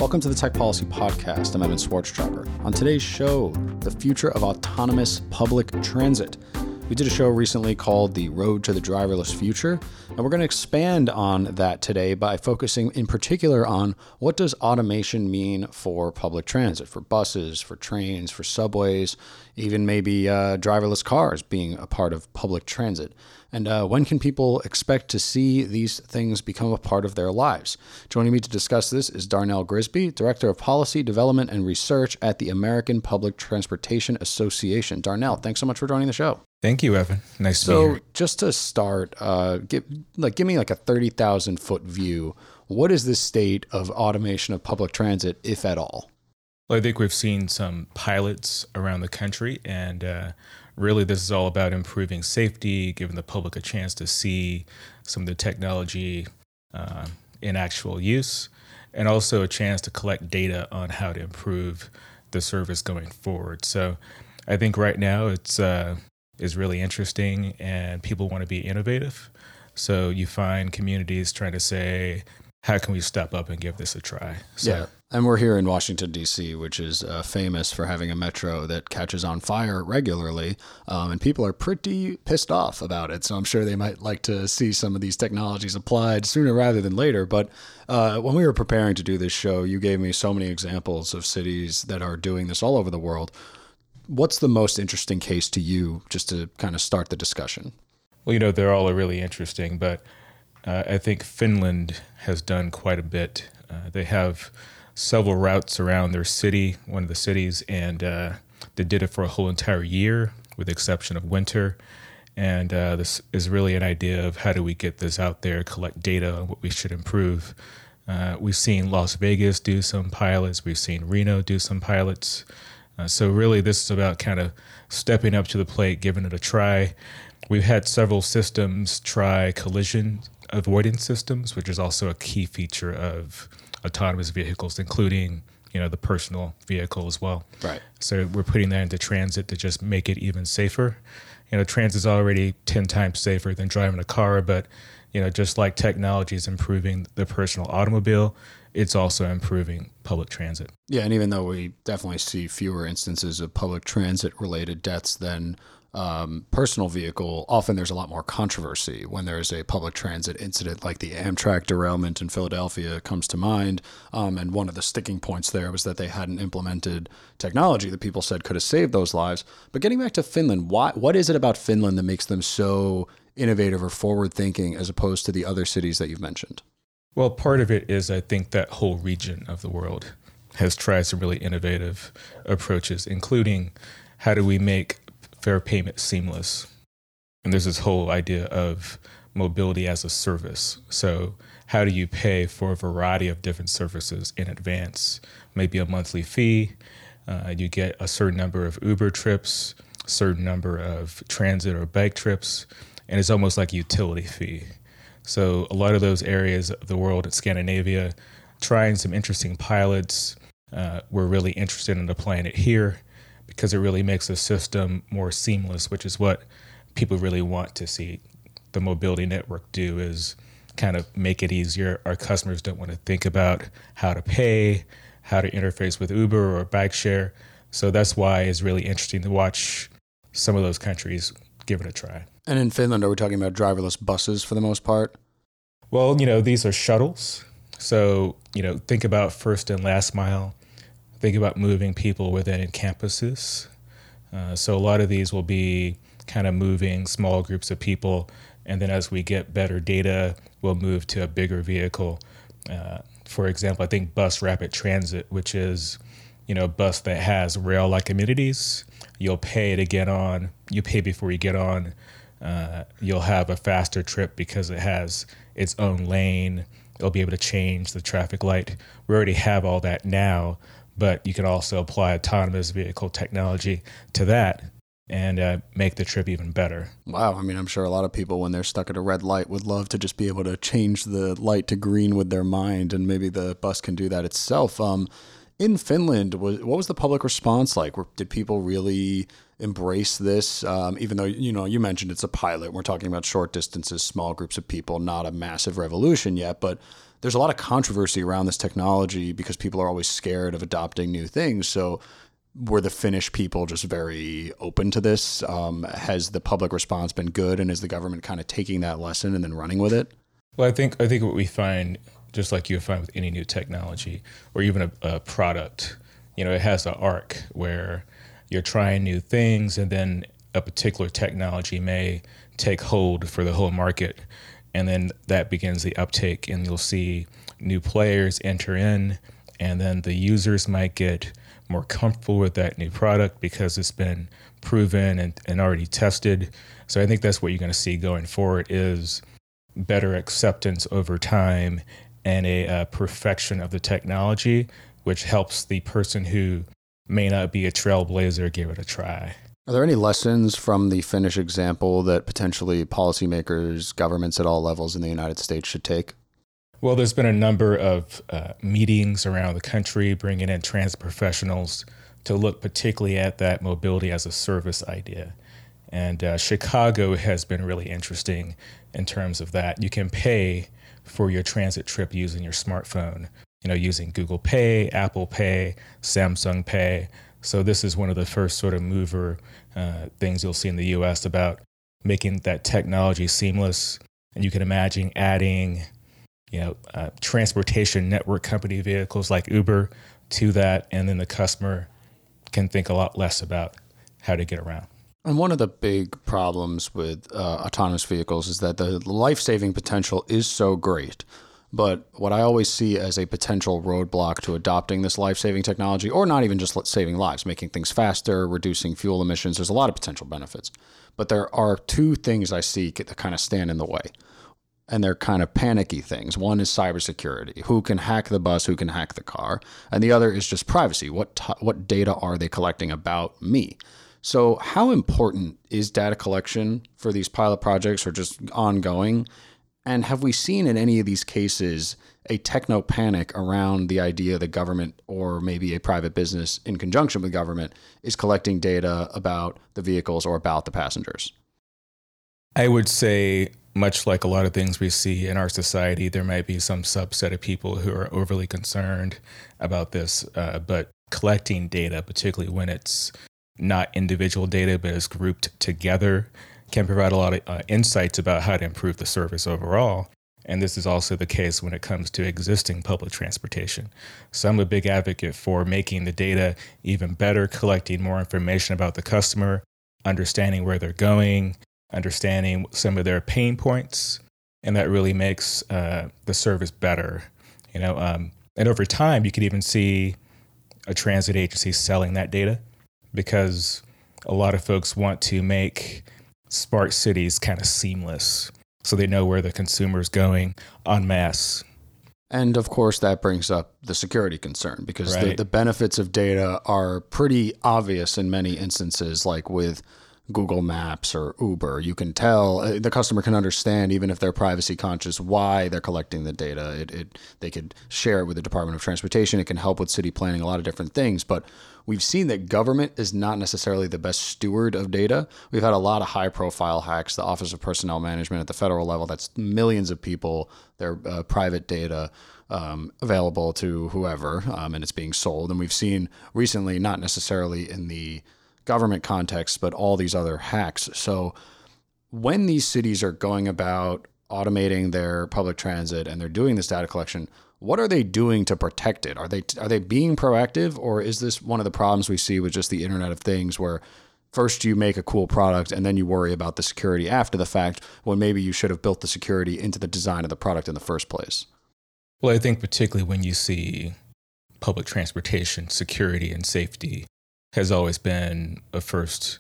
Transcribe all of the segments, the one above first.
Welcome to the Tech Policy Podcast. I'm Evan Swartztruber. On today's show, the future of autonomous public transit. We did a show recently called The Road to the Driverless Future, and we're going to expand on that today by focusing in particular on what does automation mean for public transit, for buses, for trains, for subways, even maybe driverless cars being a part of public transit. And when can people expect to see these things become a part of their lives? Joining me to discuss this is Darnell Grisby, Director of Policy, Development, and Research at the American Public Transportation Association. Darnell, thanks so much for joining the show. Thank you, Evan. Nice to be here. So just to start, give me like a 30,000 foot view. What is the state of automation of public transit, if at all? Well, I think we've seen some pilots around the country, and really this is all about improving safety, giving the public a chance to see some of the technology in actual use, and also a chance to collect data on how to improve the service going forward. So I think right now it's is really interesting and people want to be innovative. So you find communities trying to say, how can we step up and give this a try? Yeah. And we're here in Washington, D.C., which is famous for having a metro that catches on fire regularly. And people are pretty pissed off about it. So I'm sure they might like to see some of these technologies applied sooner rather than later. But when we were preparing to do this show, you gave me so many examples of cities that are doing this all over the world. What's the most interesting case to you, just to kind of start the discussion? Well, they're all really interesting, but I think Finland has done quite a bit. They have several routes around their city, one of the cities, and they did it for a whole entire year, with the exception of winter. And this is really an idea of how do we get this out there, collect data on what we should improve. We've seen Las Vegas do some pilots. We've seen Reno do some pilots. So really, this is about kind of stepping up to the plate, giving it a try. We've had several systems try collision avoidance systems, which is also a key feature of autonomous vehicles, including, the personal vehicle as well. Right. So we're putting that into transit to just make it even safer. Transit's already 10 times safer than driving a car, but, just like technology is improving the personal automobile, it's also improving public transit. Yeah, and even though we definitely see fewer instances of public transit-related deaths than personal vehicle, often there's a lot more controversy when there's a public transit incident like the Amtrak derailment in Philadelphia comes to mind. And one of the sticking points there was that they hadn't implemented technology that people said could have saved those lives. But getting back to Finland, what is it about Finland that makes them so innovative or forward-thinking as opposed to the other cities that you've mentioned? Well, part of it is I think that whole region of the world has tried some really innovative approaches, including how do we make fare payment seamless. And there's this whole idea of mobility as a service. So how do you pay for a variety of different services in advance? Maybe a monthly fee. You get a certain number of Uber trips, a certain number of transit or bike trips, and it's almost like a utility fee. So a lot of those areas of the world in Scandinavia, trying some interesting pilots, we're really interested in applying it here because it really makes the system more seamless, which is what people really want to see the mobility network do, is kind of make it easier. Our customers don't want to think about how to pay, how to interface with Uber or bike share. So that's why it's really interesting to watch some of those countries give it a try. And in Finland, are we talking about driverless buses for the most part? Well, these are shuttles. So, think about first and last mile. Think about moving people within campuses. So a lot of these will be kind of moving small groups of people. And then as we get better data, we'll move to a bigger vehicle. For example, I think bus rapid transit, which is, a bus that has rail-like amenities. You'll pay to get on. You pay before you get on. You'll have a faster trip because it has its own lane. It'll be able to change the traffic light. We already have all that now, but you can also apply autonomous vehicle technology to that and make the trip even better. Wow. I mean, I'm sure a lot of people, when they're stuck at a red light, would love to just be able to change the light to green with their mind, and maybe the bus can do that itself. In Finland, what was the public response like? Did people really embrace this? Even though, you mentioned it's a pilot. We're talking about short distances, small groups of people, not a massive revolution yet, but there's a lot of controversy around this technology because people are always scared of adopting new things. So were the Finnish people just very open to this? Has the public response been good, and is the government kind of taking that lesson and then running with it? Well, I think what we find, just like you find with any new technology or even a product, it has an arc where you're trying new things, and then a particular technology may take hold for the whole market, and then that begins the uptake, and you'll see new players enter in, and then the users might get more comfortable with that new product because it's been proven and already tested. So I think that's what you're going to see going forward is better acceptance over time and a perfection of the technology, which helps the person who may not be a trailblazer give it a try. Are there any lessons from the Finnish example that potentially policymakers, governments at all levels in the United States should take? Well, there's been a number of meetings around the country bringing in transit professionals to look particularly at that mobility as a service idea. And Chicago has been really interesting in terms of that. You can pay for your transit trip using your smartphone, using Google Pay, Apple Pay, Samsung Pay. So this is one of the first sort of mover things you'll see in the U.S. about making that technology seamless. And you can imagine adding transportation network company vehicles like Uber to that, and then the customer can think a lot less about how to get around. And one of the big problems with autonomous vehicles is that the life-saving potential is so great. But what I always see as a potential roadblock to adopting this life-saving technology, or not even just saving lives, making things faster, reducing fuel emissions, there's a lot of potential benefits. But there are two things I see that kind of stand in the way. And they're kind of panicky things. One is cybersecurity. Who can hack the bus? Who can hack the car? And the other is just privacy. What data are they collecting about me? So how important is data collection for these pilot projects or just ongoing? And have we seen in any of these cases a techno panic around the idea the government or maybe a private business in conjunction with government is collecting data about the vehicles or about the passengers? I would say, much like a lot of things we see in our society, there might be some subset of people who are overly concerned about this, but collecting data, particularly when it's not individual data, but is grouped together, can provide a lot of insights about how to improve the service overall. And this is also the case when it comes to existing public transportation. So I'm a big advocate for making the data even better, collecting more information about the customer, understanding where they're going, understanding some of their pain points, and that really makes the service better. And over time, you could even see a transit agency selling that data, because a lot of folks want to make smart cities kind of seamless, so they know where the consumer's going en masse. And of course, that brings up the security concern, because Right. the benefits of data are pretty obvious in many instances, like with Google Maps or Uber. You can tell, the customer can understand, even if they're privacy conscious, why they're collecting the data. They could share it with the Department of Transportation. It can help with city planning, a lot of different things. But we've seen that government is not necessarily the best steward of data. We've had a lot of high profile hacks. The Office of Personnel Management at the federal level, that's millions of people, their private data available to whoever, and it's being sold. And we've seen recently, not necessarily in the government context, but all these other hacks. So when these cities are going about automating their public transit and they're doing this data collection, what are they doing to protect it? Are they being proactive, or is this one of the problems we see with just the Internet of Things, where first you make a cool product and then you worry about the security after the fact, when maybe you should have built the security into the design of the product in the first place? Well, I think particularly when you see public transportation, security and safety has always been a first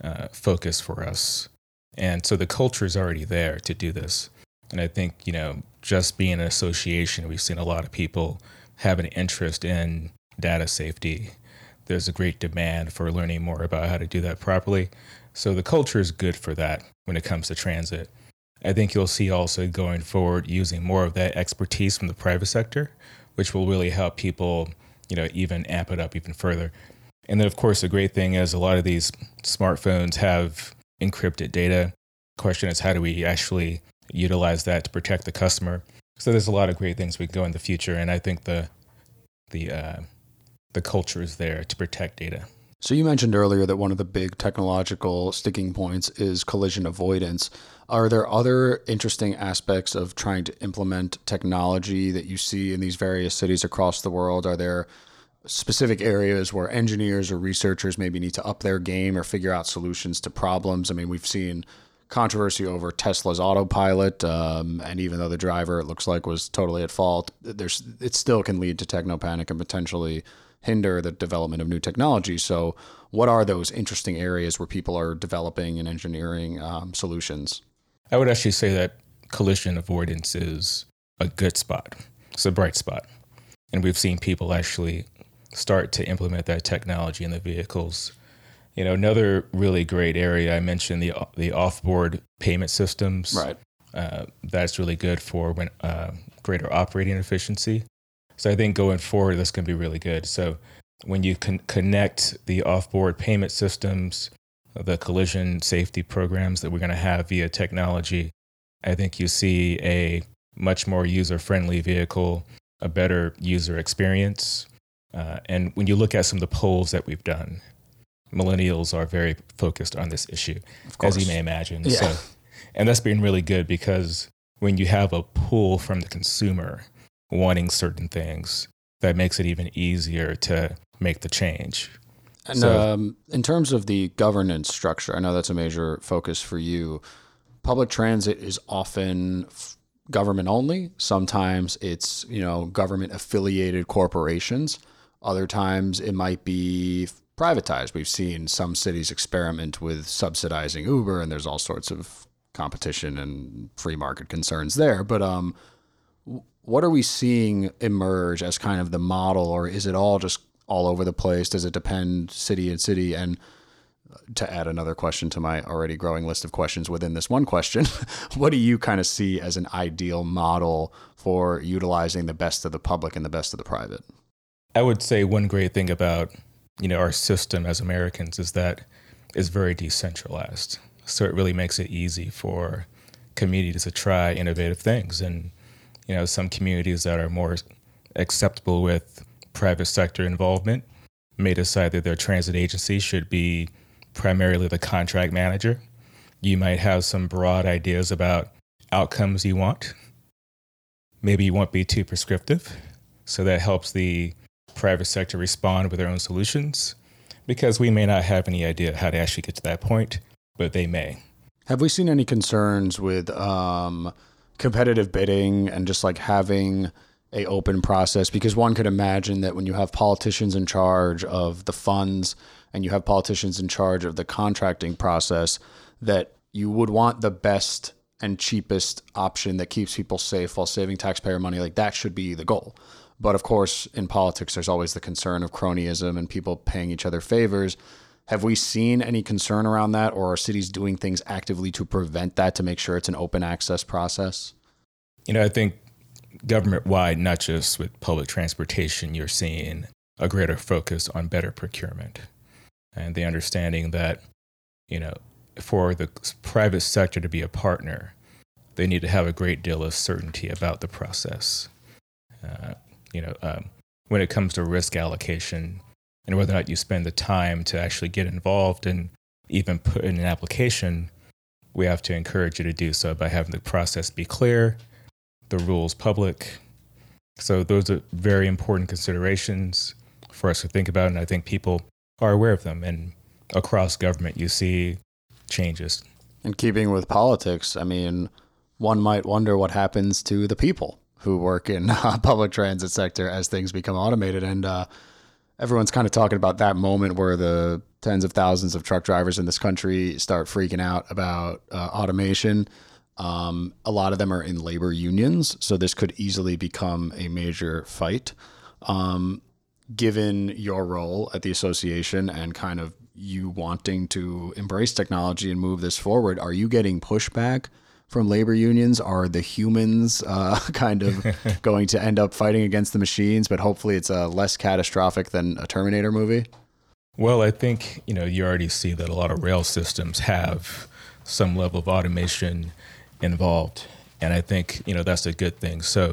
focus for us. And so the culture is already there to do this. And I think, just being an association, we've seen a lot of people have an interest in data safety. There's a great demand for learning more about how to do that properly. So the culture is good for that when it comes to transit. I think you'll see also going forward using more of that expertise from the private sector, which will really help people, even amp it up even further. And then, of course, the great thing is a lot of these smartphones have encrypted data. The question is, how do we actually utilize that to protect the customer? So there's a lot of great things we can go in the future, and I think the culture is there to protect data. So you mentioned earlier that one of the big technological sticking points is collision avoidance. Are there other interesting aspects of trying to implement technology that you see in these various cities across the world? Are there specific areas where engineers or researchers maybe need to up their game or figure out solutions to problems? I mean, we've seen controversy over Tesla's autopilot, and even though the driver, it looks like, was totally at fault, it still can lead to technopanic and potentially hinder the development of new technology. So what are those interesting areas where people are developing and engineering solutions? I would actually say that collision avoidance is a good spot. It's a bright spot. And we've seen people actually start to implement that technology in the vehicles. You know, another really great area, I mentioned the off-board payment systems. Right. That's really good for greater operating efficiency. So I think going forward, that's going to be really good. So when you can connect the off-board payment systems, the collision safety programs that we're going to have via technology, I think you see a much more user-friendly vehicle, a better user experience. And when you look at some of the polls that we've done, millennials are very focused on this issue, as you may imagine. Yeah. So, and that's been really good because when you have a pull from the consumer wanting certain things, that makes it even easier to make the change. And in terms of the governance structure, I know that's a major focus for you. Public transit is often government only. Sometimes it's, government affiliated corporations. Other times it might be privatized. We've seen some cities experiment with subsidizing Uber, and there's all sorts of competition and free market concerns there. But what are we seeing emerge as kind of the model, or is it all just all over the place? Does it depend city and city? And to add another question to my already growing list of questions within this one question, what do you kind of see as an ideal model for utilizing the best of the public and the best of the private? I would say one great thing about, our system as Americans is that it's very decentralized. So it really makes it easy for communities to try innovative things. And, some communities that are more acceptable with private sector involvement may decide that their transit agency should be primarily the contract manager. You might have some broad ideas about outcomes you want. Maybe you won't be too prescriptive. So that helps the private sector respond with their own solutions, because we may not have any idea how to actually get to that point, but they may. Have we seen any concerns with competitive bidding and just like having a open process? Because one could imagine that when you have politicians in charge of the funds and you have politicians in charge of the contracting process, that you would want the best and cheapest option that keeps people safe while saving taxpayer money. Like, that should be the goal. But of course, in politics, there's always the concern of cronyism and people paying each other favors. Have we seen any concern around that, or are cities doing things actively to prevent that, to make sure it's an open access process? I think government-wide, not just with public transportation, you're seeing a greater focus on better procurement and the understanding that, for the private sector to be a partner, they need to have a great deal of certainty about the process. When it comes to risk allocation and whether or not you spend the time to actually get involved and even put in an application, we have to encourage you to do so by having the process be clear, the rules public. So those are very important considerations for us to think about, and I think people are aware of them. And across government, you see changes. In keeping with politics, I mean, one might wonder what happens to the people who work in public transit sector as things become automated. And everyone's kind of talking about that moment where the tens of thousands of truck drivers in this country start freaking out about automation. A lot of them are in labor unions, so this could easily become a major fight. Given your role at the association and kind of you wanting to embrace technology and move this forward, are you getting pushback from labor unions? Are the humans kind of going to end up fighting against the machines, but hopefully it's less catastrophic than a Terminator movie? Well, I think, you already see that a lot of rail systems have some level of automation involved. And I think, that's a good thing. So,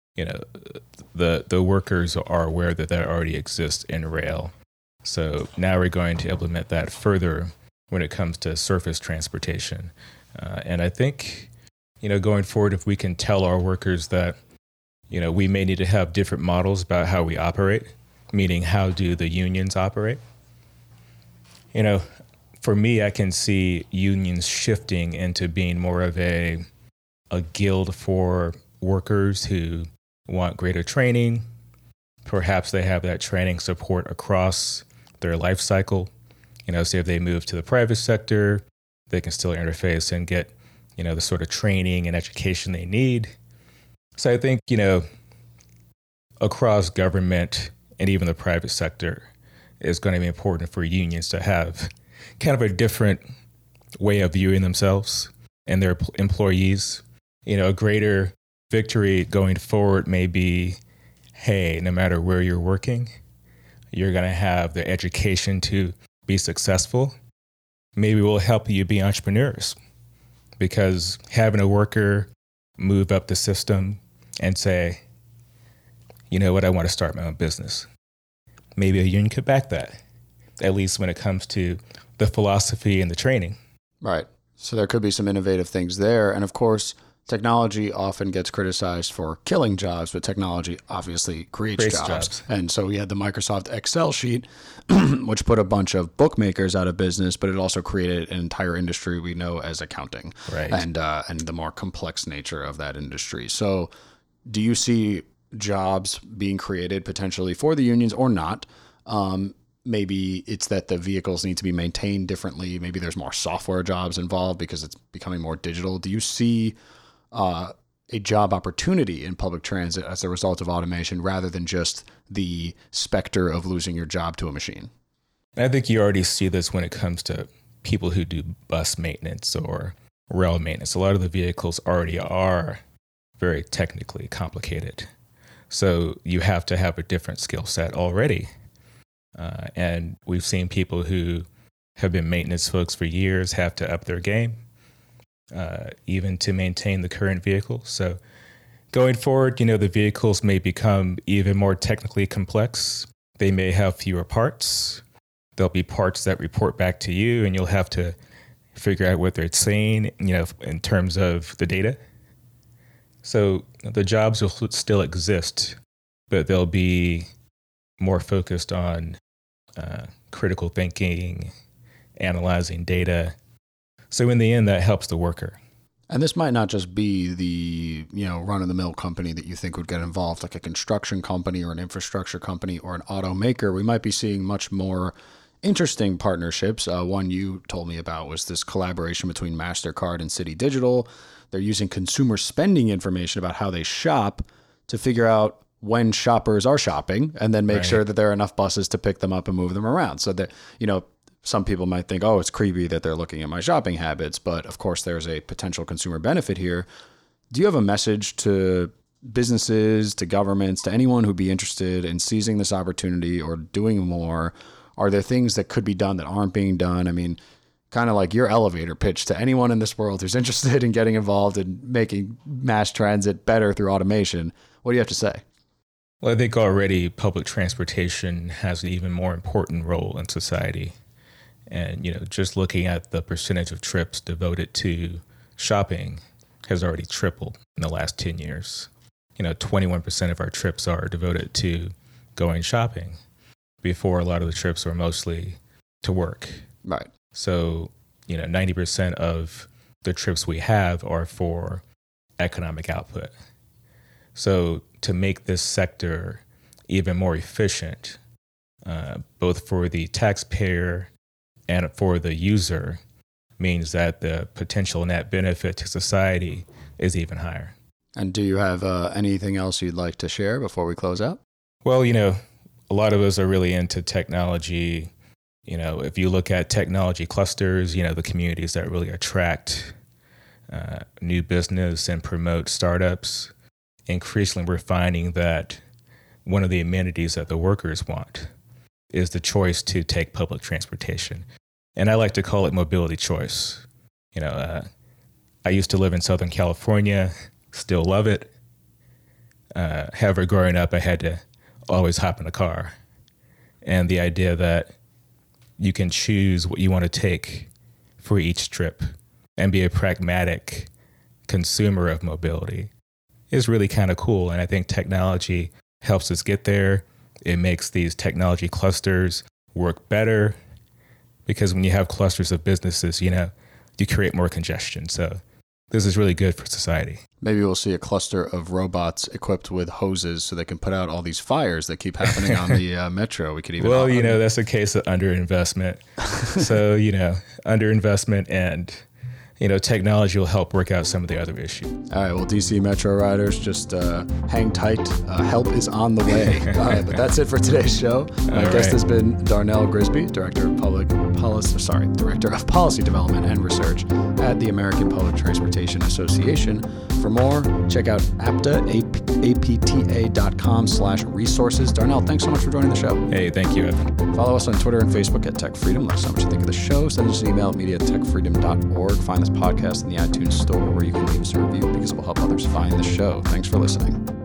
the workers are aware that already exists in rail. So now we're going to implement that further when it comes to surface transportation. And I think, going forward, if we can tell our workers that, we may need to have different models about how we operate, meaning how do the unions operate? For me, I can see unions shifting into being more of a guild for workers who want greater training. Perhaps they have that training support across their life cycle. Say if they move to the private sector, they can still interface and get, the sort of training and education they need. So I think, across government and even the private sector, it's going to be important for unions to have kind of a different way of viewing themselves and their employees. A greater victory going forward may be, hey, no matter where you're working, you're going to have the education to be successful. Maybe we'll help you be entrepreneurs, because having a worker move up the system and say, you know what, I want to start my own business. Maybe a union could back that, at least when it comes to the philosophy and the training. Right. So there could be some innovative things there. And of course, technology often gets criticized for killing jobs, but technology obviously creates jobs. And so we had the Microsoft Excel sheet, which put a bunch of bookmakers out of business, but it also created an entire industry we know as accounting, right? And the more complex nature of that industry. So do you see jobs being created potentially for the unions or not? Maybe it's that the vehicles need to be maintained differently. Maybe there's more software jobs involved because it's becoming more digital. Do you see a job opportunity in public transit as a result of automation rather than just the specter of losing your job to a machine? I think you already see this when it comes to people who do bus maintenance or rail maintenance. A lot of the vehicles already are very technically complicated. So you have to have a different skill set already. And we've seen people who have been maintenance folks for years have to up their game, even to maintain the current vehicle. So going forward, the vehicles may become even more technically complex. They may have fewer parts. There'll be parts that report back to you, and you'll have to figure out what they're saying, in terms of the data. So the jobs will still exist, but they'll be more focused on critical thinking, analyzing data. So in the end, that helps the worker. And this might not just be the, run-of-the-mill company that you think would get involved, like a construction company or an infrastructure company or an automaker. We might be seeing much more interesting partnerships. One you told me about was this collaboration between MasterCard and City Digital. They're using consumer spending information about how they shop to figure out when shoppers are shopping and then make sure that there are enough buses to pick them up and move them around. So that, some people might think, oh, it's creepy that they're looking at my shopping habits, but of course there's a potential consumer benefit here. Do you have a message to businesses, to governments, to anyone who'd be interested in seizing this opportunity or doing more? Are there things that could be done that aren't being done? I mean, kind of like your elevator pitch to anyone in this world who's interested in getting involved in making mass transit better through automation. What do you have to say? Well, I think already public transportation has an even more important role in society. And, just looking at the percentage of trips devoted to shopping has already tripled in the last 10 years. 21% of our trips are devoted to going shopping. Before, a lot of the trips were mostly to work. Right. So, 90% of the trips we have are for economic output. So to make this sector even more efficient, both for the taxpayer and for the user, means that the potential net benefit to society is even higher. And do you have anything else you'd like to share before we close out? Well, a lot of us are really into technology. If you look at technology clusters, the communities that really attract new business and promote startups, increasingly we're finding that one of the amenities that the workers want is the choice to take public transportation. And I like to call it mobility choice. I I used to live in Southern California, still love it. However, growing up, I had to always hop in a car. And the idea that you can choose what you want to take for each trip and be a pragmatic consumer of mobility is really kind of cool. And I think technology helps us get there. It makes these technology clusters work better because when you have clusters of businesses, you create more congestion. So this is really good for society. Maybe we'll see a cluster of robots equipped with hoses so they can put out all these fires that keep happening on the metro. We could even... Well, that's a case of underinvestment. So, underinvestment and, technology will help work out some of the other issues. All right. Well, DC Metro riders, just hang tight. Help is on the way. All right. But that's it for today's show. My guest has been Darnell Grisby, Director of Policy Development and Research at the American Public Transportation Association. For more, check out apta.com/resources. Darnell, thanks so much for joining the show. Hey, thank you, Evan. Follow us on Twitter and Facebook at Tech Freedom. Let us know what you think of the show. Send us an email at media@techfreedom.org. Find this podcast in the iTunes store where you can leave us a review because it will help others find the show. Thanks for listening.